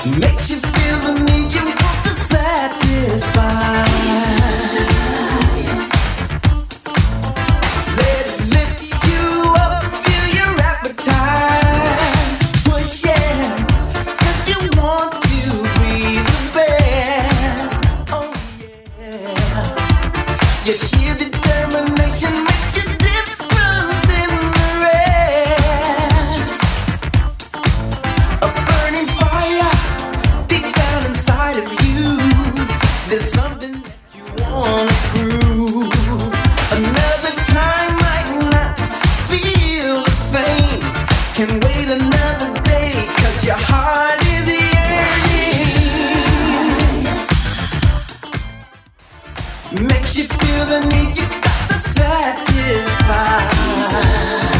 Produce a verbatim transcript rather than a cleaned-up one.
Makes you feel the need you want to satisfy. Let it lift you up, feel your appetite. Push yeah, 'cause you want to be the best. Oh yeah. Your sheer determination makes you different than the rest. A burning fire deep down inside of you. There's something that you wanna prove. Another time might not feel the same. Can wait another day, 'cause your heart is yearning. Makes you feel the need you got to satisfy.